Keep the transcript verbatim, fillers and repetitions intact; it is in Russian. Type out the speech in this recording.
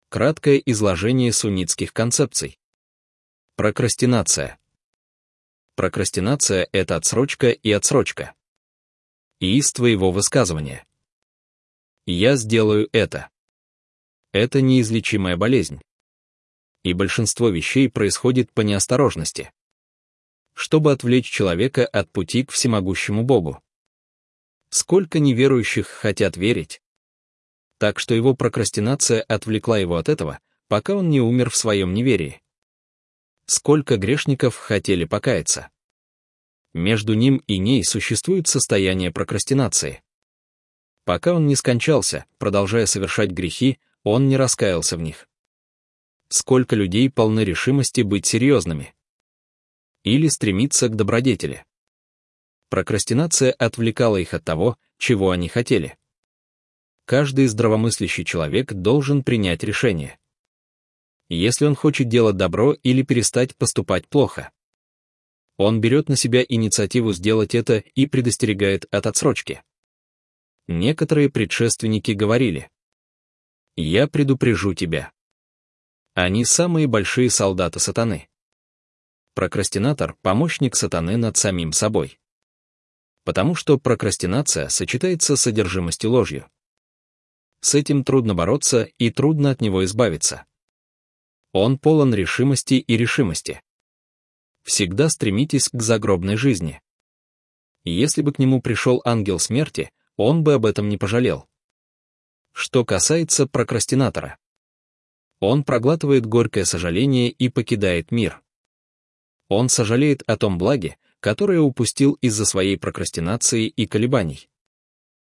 Краткое изложение суннитских концепций. Прокрастинация. Прокрастинация — это отсрочка и отсрочка. И из твоего высказывания. Я сделаю это. Это неизлечимая болезнь. И большинство вещей происходит по неосторожности. Чтобы отвлечь человека от пути к всемогущему Богу. Сколько неверующих хотят верить. Так что его прокрастинация отвлекла его от этого, пока он не умер в своем неверии. Сколько грешников хотели покаяться. Между ним и ней существует состояние прокрастинации. Пока он не скончался, продолжая совершать грехи, он не раскаялся в них. Сколько людей полны решимости быть серьезными. Или стремиться к добродетели. Прокрастинация отвлекала их от того, чего они хотели. Каждый здравомыслящий человек должен принять решение. Если он хочет делать добро или перестать поступать плохо. Он берет на себя инициативу сделать это и предостерегает от отсрочки. Некоторые предшественники говорили: «Я предупрежу тебя». Они самые большие солдаты сатаны. Прокрастинатор — помощник сатаны над самим собой. Потому что прокрастинация сочетается с содержимостью ложью. С этим трудно бороться и трудно от него избавиться. Он полон решимости и решимости. Всегда стремитесь к загробной жизни. Если бы к нему пришел ангел смерти, он бы об этом не пожалел. Что касается прокрастинатора. Он проглатывает горькое сожаление и покидает мир. Он сожалеет о том благе, которое упустил из-за своей прокрастинации и колебаний.